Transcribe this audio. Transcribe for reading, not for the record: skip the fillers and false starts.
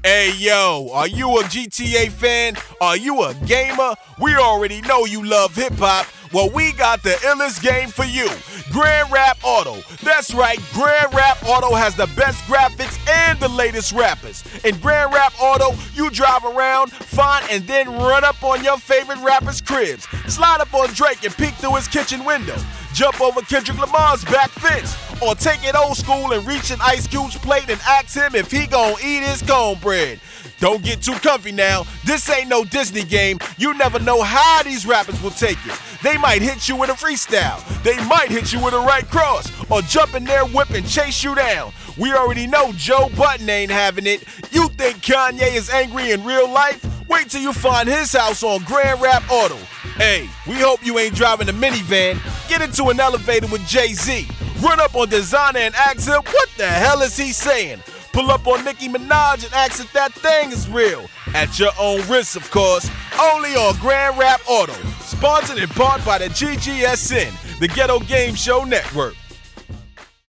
Hey yo, are you a GTA fan? Are you a gamer? We already know you love hip hop. Well, we got the illest game for you. Grand Rap Auto. That's right, Grand Rap Auto has the best graphics and the latest rappers. In Grand Rap Auto, you drive around, find, and then run up on your favorite rappers' cribs. Slide up on Drake and peek through his kitchen window. Jump over Kendrick Lamar's back fence. Or take it old school and reach an Ice Cube's plate and ask him if he gon' eat his cornbread. Don't get too comfy now. This ain't no Disney game. You never know how these rappers will take it. They might hit you with a freestyle. They might hit you with a right cross. Or jump in their whip and chase you down. We already know Joe Budden ain't having it. You think Kanye is angry in real life? Wait till you find his house on Grand Rap Auto. Hey, we hope you ain't driving a minivan. Get into an elevator with Jay-Z. Run up on Designer and ask him what the hell is he saying. Pull up on Nicki Minaj and ask if that thing is real. At your own risk, of course. Only on Grand Rap Auto. Sponsored in part by the GGSN, the Ghetto Game Show Network.